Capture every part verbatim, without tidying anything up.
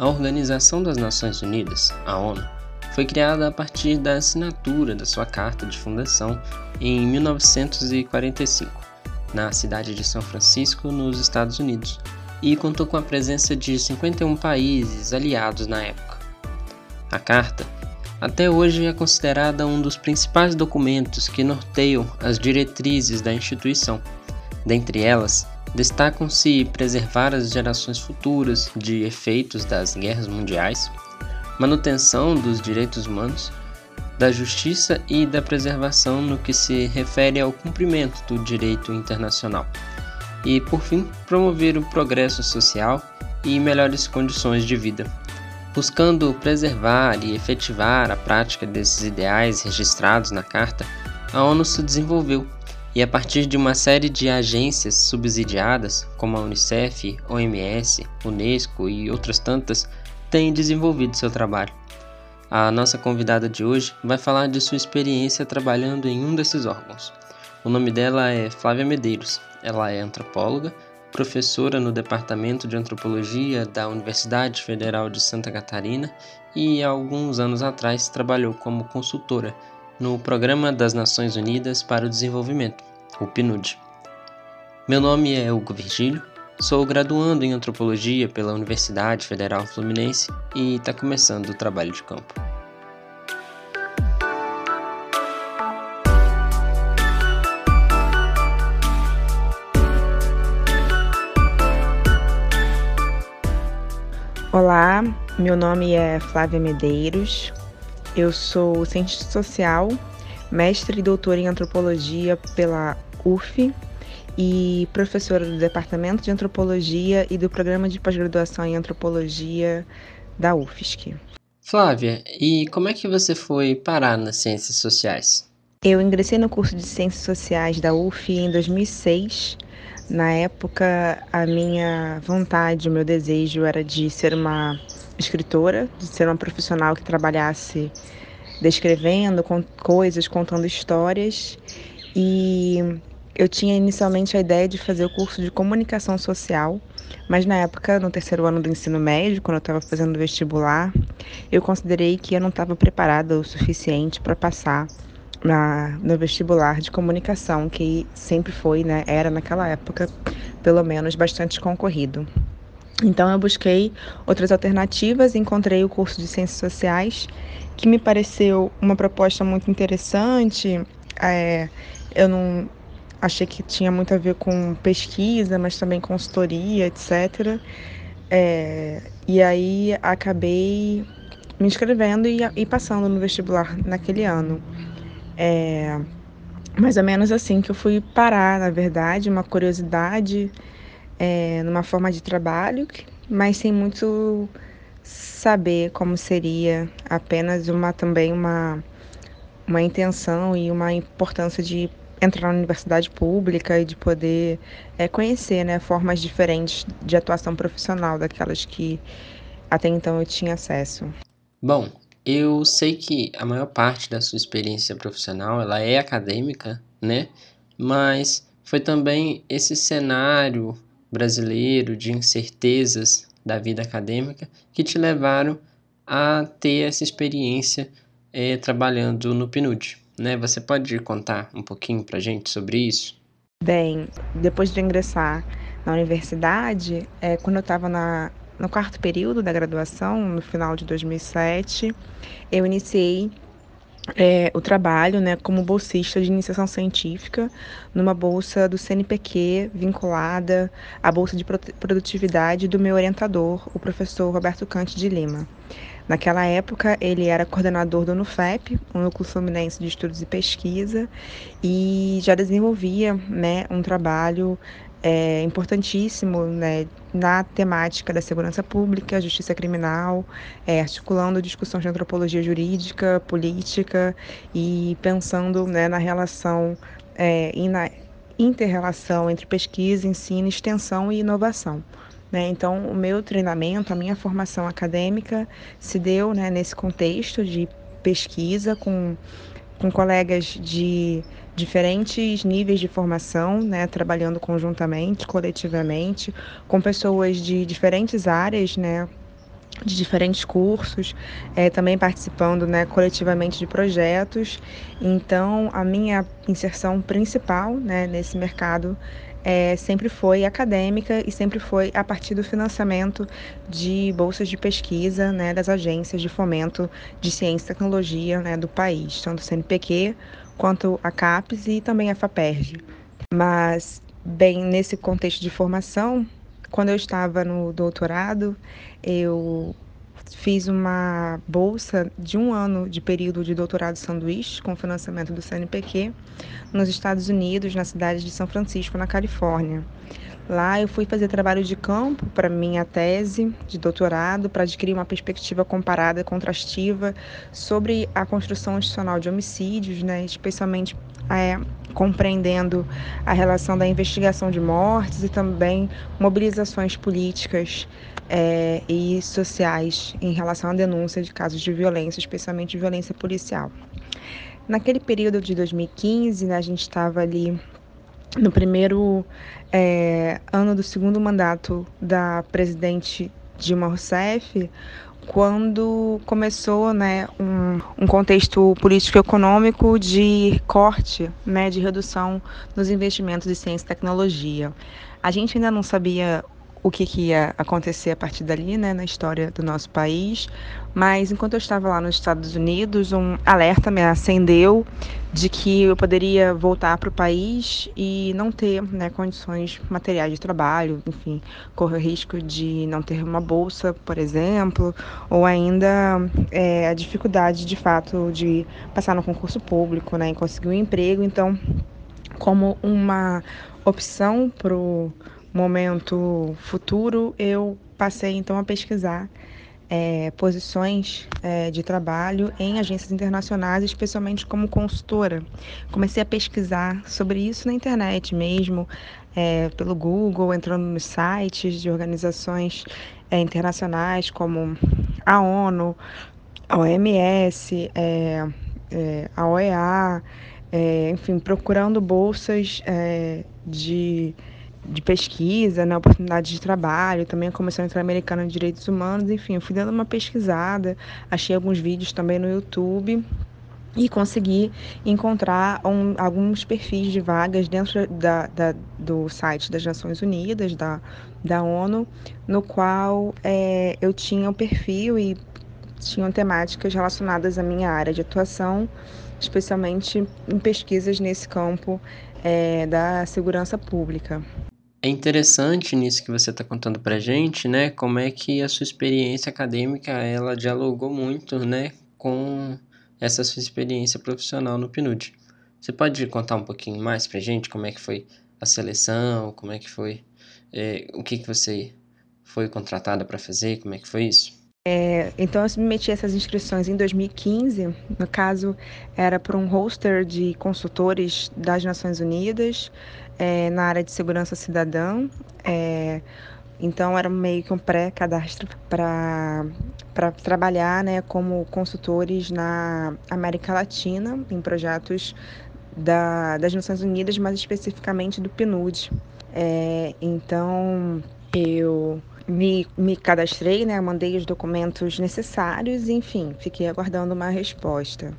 A Organização das Nações Unidas, a ONU, foi criada a partir da assinatura da sua Carta de Fundação em mil novecentos e quarenta e cinco, na cidade de São Francisco, nos Estados Unidos, e contou com a presença de cinquenta e um países aliados na época. A Carta, até hoje, é considerada um dos principais documentos que norteiam as diretrizes da instituição. Dentre elas, destacam-se preservar as gerações futuras de efeitos das guerras mundiais, manutenção dos direitos humanos, da justiça e da preservação no que se refere ao cumprimento do direito internacional, e, por fim, promover o progresso social e melhores condições de vida. Buscando preservar e efetivar a prática desses ideais registrados na Carta, a ONU se desenvolveu e, a partir de uma série de agências subsidiadas, como a Unicef, O M S, Unesco e outras tantas, tem desenvolvido seu trabalho. A nossa convidada de hoje vai falar de sua experiência trabalhando em um desses órgãos. O nome dela é Flávia Medeiros. Ela é antropóloga, professora no Departamento de Antropologia da Universidade Federal de Santa Catarina e, há alguns anos atrás, trabalhou como consultora no Programa das Nações Unidas para o Desenvolvimento, o P N U D. Meu nome é Hugo Virgílio, sou graduando em Antropologia pela Universidade Federal Fluminense e está começando o trabalho de campo. Olá, meu nome é Flávia Medeiros, eu sou cientista social, mestre e doutora em antropologia pela U F e professora do Departamento de Antropologia e do Programa de Pós-Graduação em Antropologia da U F S C. Flávia, e como é que você foi parar nas ciências sociais? Eu ingressei no curso de Ciências Sociais da U F em dois mil e seis. Na época, a minha vontade, o meu desejo era de ser uma escritora, de ser uma profissional que trabalhasse descrevendo com coisas, contando histórias. E eu tinha inicialmente a ideia de fazer o curso de comunicação social, mas na época, no terceiro ano do ensino médio, quando eu estava fazendo vestibular, eu considerei que eu não estava preparada o suficiente para passar Na, no vestibular de comunicação, que sempre foi, né, era naquela época, pelo menos, bastante concorrido. Então eu busquei outras alternativas e encontrei o curso de Ciências Sociais, que me pareceu uma proposta muito interessante. É, eu não achei que tinha muito a ver com pesquisa, mas também consultoria, etcétera. É, e aí acabei me inscrevendo e, e passando no vestibular naquele ano. É mais ou menos assim que eu fui parar, na verdade, uma curiosidade, é, numa forma de trabalho, mas sem muito saber como seria, apenas uma também uma, uma intenção e uma importância de entrar na universidade pública e de poder é, conhecer, né, formas diferentes de atuação profissional daquelas que até então eu tinha acesso. Bom, eu sei que a maior parte da sua experiência profissional ela é acadêmica, né? Mas foi também esse cenário brasileiro de incertezas da vida acadêmica que te levaram a ter essa experiência eh, trabalhando no P N U D, né? Você pode contar um pouquinho pra gente sobre isso? Bem, depois de ingressar na universidade, é, quando eu estava na no quarto período da graduação, no final de dois mil e sete, eu iniciei é, o trabalho, né, como bolsista de iniciação científica numa bolsa do C N P Q vinculada à bolsa de produtividade do meu orientador, o professor Roberto Cante de Lima. Naquela época, ele era coordenador do NUFEP, o Núcleo Fluminense de Estudos e Pesquisa, e já desenvolvia, né, um trabalho é, importantíssimo, né, na temática da segurança pública, justiça criminal, é, articulando discussões de antropologia jurídica, política e pensando, né, na relação é, e na inter-relação entre pesquisa, ensino, extensão e inovação. Né? Então, o meu treinamento, a minha formação acadêmica se deu, né, nesse contexto de pesquisa com, com colegas de diferentes níveis de formação, né, trabalhando conjuntamente, coletivamente, com pessoas de diferentes áreas, né, de diferentes cursos, eh, também participando, né, coletivamente de projetos. Então, a minha inserção principal, né, nesse mercado eh, sempre foi acadêmica e sempre foi a partir do financiamento de bolsas de pesquisa, né, das agências de fomento de ciência e tecnologia, né, do país, tanto o C N Pq quanto a CAPES e também a FAPERJ. Mas, bem, nesse contexto de formação, quando eu estava no doutorado, eu fiz uma bolsa de um ano de período de doutorado sanduíche com financiamento do C N Pq nos Estados Unidos, na cidade de São Francisco, na Califórnia. Lá eu fui fazer trabalho de campo para minha tese de doutorado, para adquirir uma perspectiva comparada e contrastiva sobre a construção institucional de homicídios, né, especialmente é, compreendendo a relação da investigação de mortes e também mobilizações políticas é, e sociais em relação à denúncia de casos de violência, especialmente de violência policial. Naquele período de dois mil e quinze, né, a gente estava ali no primeiro é, ano do segundo mandato da presidente Dilma Rousseff, quando começou, né, um, um contexto político-econômico de corte, né, de redução nos investimentos em ciência e tecnologia. A gente ainda não sabia o que, que ia acontecer a partir dali, né, na história do nosso país, mas enquanto eu estava lá nos Estados Unidos, um alerta me acendeu de que eu poderia voltar para o país e não ter, né, condições materiais de trabalho, enfim, correr o risco de não ter uma bolsa, por exemplo, ou ainda é, a dificuldade, de fato, de passar no concurso público, né, e conseguir um emprego. Então, como uma opção para o momento futuro, eu passei então a pesquisar é, posições é, de trabalho em agências internacionais, especialmente como consultora. Comecei a pesquisar sobre isso na internet mesmo, é, pelo Google, entrando nos sites de organizações é, internacionais como a ONU, a O M S, é, é, a O E A, é, enfim, procurando bolsas é, de, de pesquisa, né, oportunidades de trabalho, também a Comissão Interamericana de Direitos Humanos, enfim, eu fui dando uma pesquisada, achei alguns vídeos também no YouTube e consegui encontrar um, alguns perfis de vagas dentro da, da, do site das Nações Unidas, da, da ONU, no qual é, eu tinha o perfil e tinham temáticas relacionadas à minha área de atuação, especialmente em pesquisas nesse campo é, da segurança pública. É interessante nisso que você está contando para gente, né? Como é que a sua experiência acadêmica ela dialogou muito, né, com essa sua experiência profissional no PNUD. Você pode contar um pouquinho mais para gente como é que foi a seleção, como é que foi, é, o que que você foi contratada para fazer, como é que foi isso? É, então eu submeti essas inscrições em dois mil e quinze, no caso era para um roster de consultores das Nações Unidas é, na área de segurança cidadã, é, então era meio que um pré-cadastro para para trabalhar, né, como consultores na América Latina em projetos da, das Nações Unidas, mais especificamente do PNUD. É, então eu me, me cadastrei, né? Mandei os documentos necessários, enfim, fiquei aguardando uma resposta.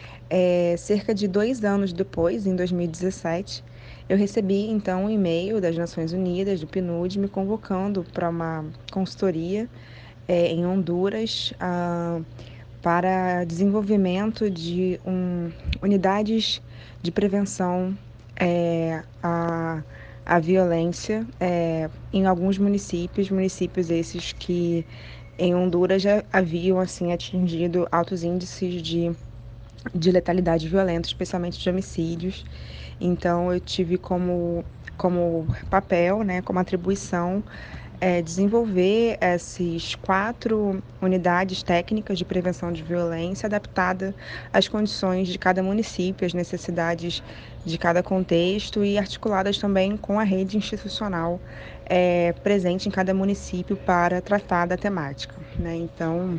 É, cerca de dois anos depois, em dois mil e dezessete, eu recebi então um e-mail das Nações Unidas, do PNUD, me convocando para uma consultoria é, em Honduras ah, para desenvolvimento de um, unidades de prevenção é, a a violência é, em alguns municípios, municípios esses que em Honduras já haviam assim atingido altos índices de, de letalidade violenta, especialmente de homicídios. Então eu tive como, como papel, né, como atribuição, é, desenvolver essas quatro unidades técnicas de prevenção de violência adaptada às condições de cada município, às necessidades de cada contexto e articuladas também com a rede institucional é, presente em cada município para tratar da temática, né? Então,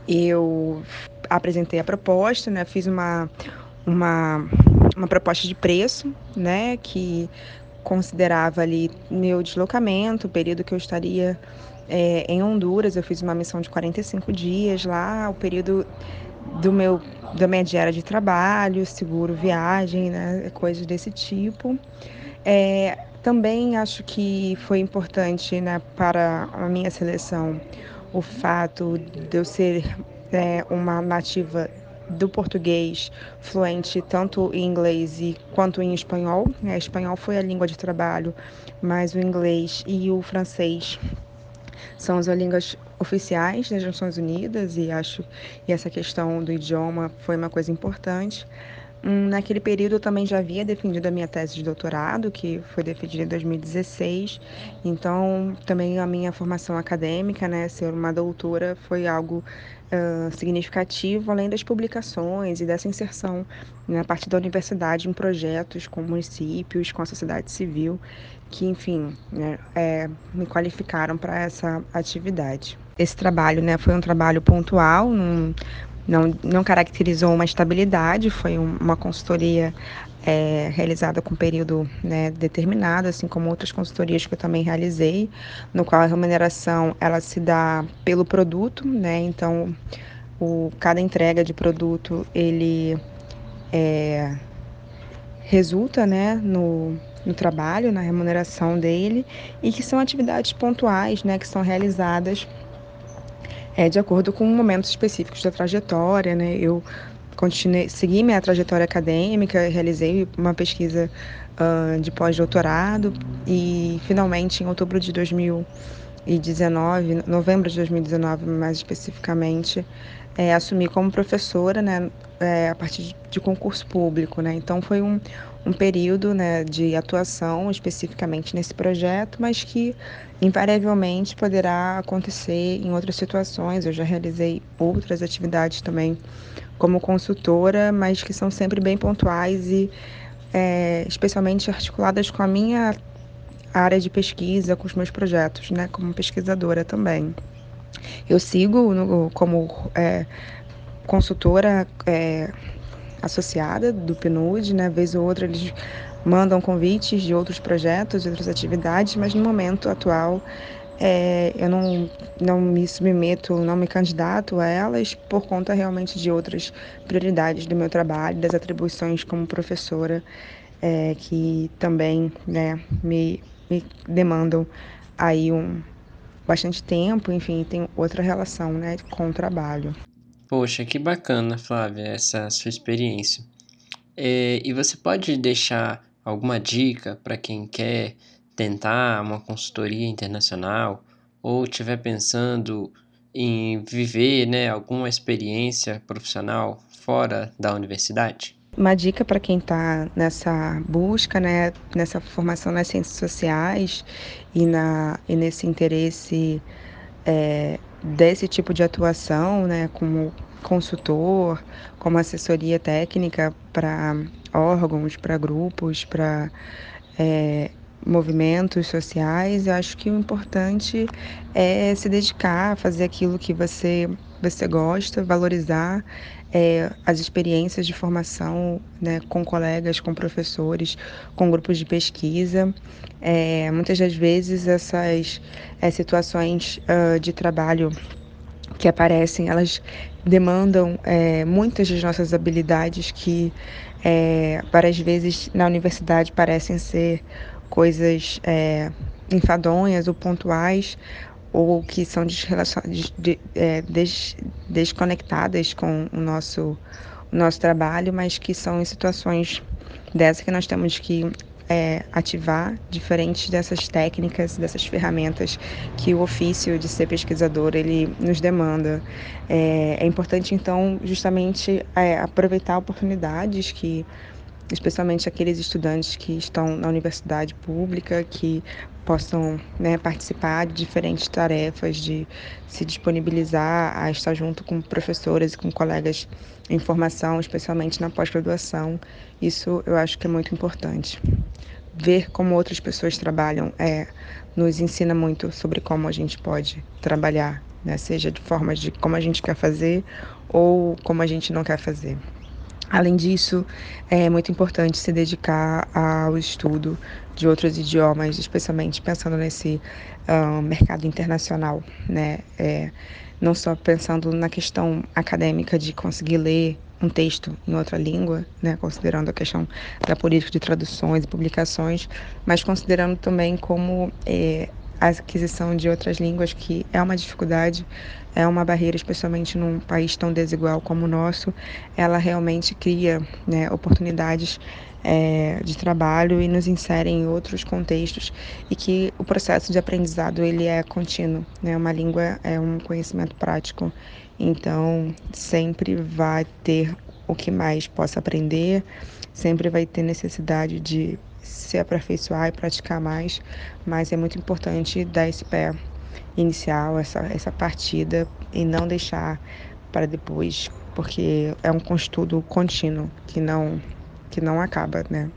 eu apresentei a proposta, né? Fiz uma, uma, uma proposta de preço, né? Que considerava ali meu deslocamento, o período que eu estaria É, em Honduras, eu fiz uma missão de quarenta e cinco dias lá, o período do meu, da minha diária de trabalho, seguro viagem, né, coisas desse tipo. É, também acho que foi importante, né, para a minha seleção o fato de eu ser é, uma nativa do português, fluente tanto em inglês e, quanto em espanhol. É, espanhol foi a língua de trabalho, mas o inglês e o francês são as línguas oficiais das Nações Unidas e acho que essa questão do idioma foi uma coisa importante. Hum, Naquele período eu também já havia defendido a minha tese de doutorado, que foi defendida em dois mil e dezesseis, então também a minha formação acadêmica, né, ser uma doutora, foi algo uh, significativo, além das publicações e dessa inserção na parte da universidade em projetos com municípios, com a sociedade civil, que, enfim, né, é, me qualificaram para essa atividade. Esse trabalho, né, foi um trabalho pontual, num, não, não caracterizou uma estabilidade, foi um, uma consultoria é, realizada com período, né, determinado, assim como outras consultorias que eu também realizei, no qual a remuneração ela se dá pelo produto, né, então o, cada entrega de produto ele é, resulta, né, no, no trabalho, na remuneração dele, e que são atividades pontuais, né, que são realizadas é, de acordo com momentos específicos da trajetória, né? Eu continuei, segui minha trajetória acadêmica, realizei uma pesquisa uh, de pós-doutorado e, finalmente, em outubro de dois mil e dezenove, novembro de dois mil e dezenove, mais especificamente, é, assumi como professora, né, é, a partir de, de concurso público, né? Então foi um, um período, né, de atuação especificamente nesse projeto, mas que invariavelmente poderá acontecer em outras situações. Eu já realizei outras atividades também como consultora, mas que são sempre bem pontuais e é, especialmente articuladas com a minha área de pesquisa, com os meus projetos, né, como pesquisadora também. Eu sigo no, como é, consultora é, associada do P N U D, né, vez ou outra eles mandam convites de outros projetos, de outras atividades, mas no momento atual é, eu não, não me submeto, não me candidato a elas por conta realmente de outras prioridades do meu trabalho, das atribuições como professora, é, que também, né, me, me demandam aí um bastante tempo, enfim, tem outra relação, né, com o trabalho. Poxa, que bacana, Flávia, essa sua experiência. É, e você pode deixar alguma dica para quem quer tentar uma consultoria internacional ou estiver pensando em viver, né, alguma experiência profissional fora da universidade? Uma dica para quem está nessa busca, né, nessa formação nas ciências sociais e, na, e nesse interesse é, desse tipo de atuação, né, como consultor, como assessoria técnica para órgãos, para grupos, para é, movimentos sociais, eu acho que o importante é se dedicar a fazer aquilo que você, você gosta, valorizar é, as experiências de formação, né, com colegas, com professores, com grupos de pesquisa. É, muitas das vezes essas é, situações uh, de trabalho que aparecem, elas demandam é, muitas das nossas habilidades que é, várias vezes na universidade parecem ser coisas é, enfadonhas ou pontuais ou que são desrelacion... de, é, des... desconectadas com o nosso, o nosso trabalho, mas que são em situações dessas que nós temos que é, ativar, diferentes dessas técnicas, dessas ferramentas que o ofício de ser pesquisador ele nos demanda. É, é importante, então, justamente é, aproveitar oportunidades que especialmente aqueles estudantes que estão na universidade pública, que possam, né, participar de diferentes tarefas, de se disponibilizar a estar junto com professores e com colegas em formação, especialmente na pós-graduação. Isso eu acho que é muito importante. Ver como outras pessoas trabalham é, nos ensina muito sobre como a gente pode trabalhar, né? Seja de formas de como a gente quer fazer ou como a gente não quer fazer. Além disso, é muito importante se dedicar ao estudo de outros idiomas, especialmente pensando nesse uh, mercado internacional, né? É, não só pensando na questão acadêmica de conseguir ler um texto em outra língua, né, considerando a questão da política de traduções e publicações, mas considerando também como é, a aquisição de outras línguas, que é uma dificuldade, é uma barreira, especialmente num país tão desigual como o nosso. Ela realmente cria, né, oportunidades é, de trabalho e nos insere em outros contextos, e que o processo de aprendizado ele é contínuo, né? Uma língua é um conhecimento prático, então sempre vai ter o que mais possa aprender, sempre vai ter necessidade de se aperfeiçoar e praticar mais, mas é muito importante dar esse pé inicial, essa, essa partida, e não deixar para depois, porque é um estudo contínuo que não, que não acaba, né?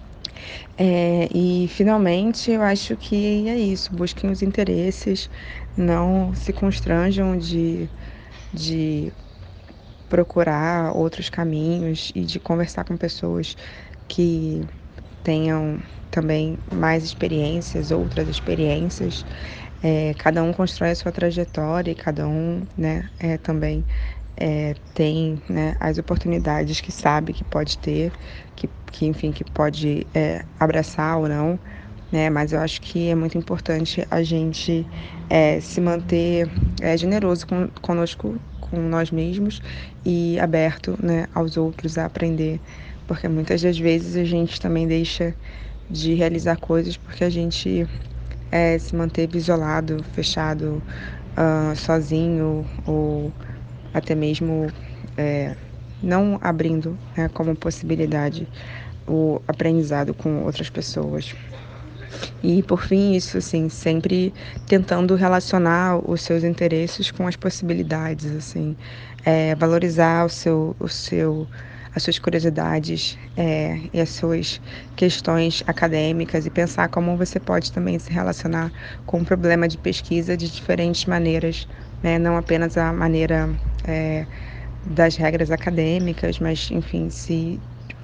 É, e finalmente eu acho que é isso, busquem os interesses, não se constranjam de, de procurar outros caminhos e de conversar com pessoas que tenham também mais experiências, outras experiências. É, cada um constrói a sua trajetória e cada um, né, é, também é, tem, né, as oportunidades que sabe que pode ter, que, que enfim, que pode é, abraçar ou não, né? Mas eu acho que é muito importante a gente é, se manter é, generoso com, conosco, com nós mesmos, e aberto, né, aos outros a aprender, porque muitas das vezes a gente também deixa de realizar coisas porque a gente é, se manteve isolado, fechado, uh, sozinho, ou até mesmo é, não abrindo, né, como possibilidade o aprendizado com outras pessoas. E, por fim, isso, assim, sempre tentando relacionar os seus interesses com as possibilidades, assim, é, valorizar o seu, o seu, as suas curiosidades é, e as suas questões acadêmicas, e pensar como você pode também se relacionar com um problema de pesquisa de diferentes maneiras, né? Não apenas a maneira é, das regras acadêmicas, mas, enfim, se,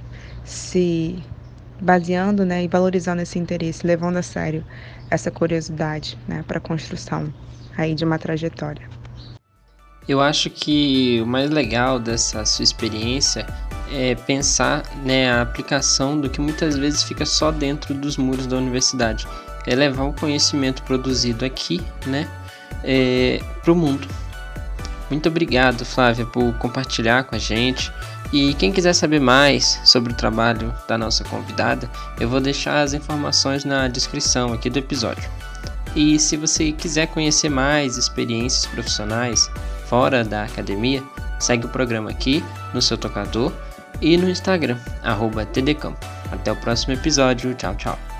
se baseando, né, e valorizando esse interesse, levando a sério essa curiosidade, né, para a construção aí de uma trajetória. Eu acho que o mais legal dessa sua experiência é pensar, né, a aplicação do que muitas vezes fica só dentro dos muros da universidade. É levar o conhecimento produzido aqui, né, é, para o mundo. Muito obrigado, Flávia, por compartilhar com a gente. E quem quiser saber mais sobre o trabalho da nossa convidada, eu vou deixar as informações na descrição aqui do episódio. E se você quiser conhecer mais experiências profissionais fora da academia, segue o programa aqui no seu tocador e no Instagram, arroba tdcampo. Até o próximo episódio. Tchau, tchau.